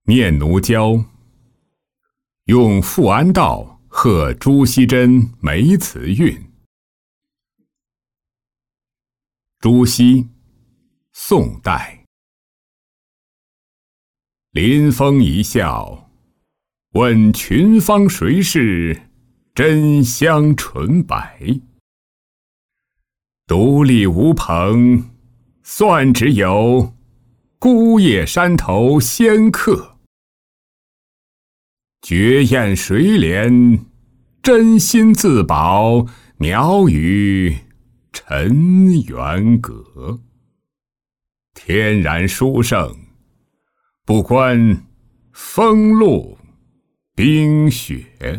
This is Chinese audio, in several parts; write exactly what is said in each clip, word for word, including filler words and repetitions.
念奴娇，用富安道贺朱熹珍梅词韵。朱熹，宋代。临风一笑，问群芳谁是？真香纯白。独立无朋，算只有孤叶山头仙客。绝艳谁怜？真心自保，鸟语尘缘阁。天然殊胜，不关风露冰雪。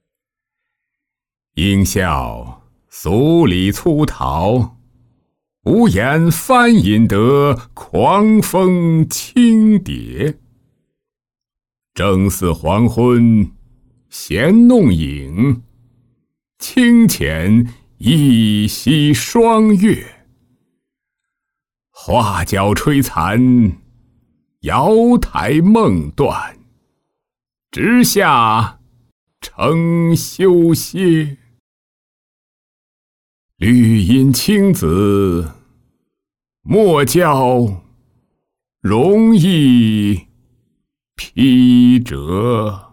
应笑俗礼粗陶，无言翻引得狂风轻蝶。正似黄昏闲弄影，清浅一夕霜月。花角吹残，瑶台梦断，直下承休歇。绿阴青紫，莫教容易披折。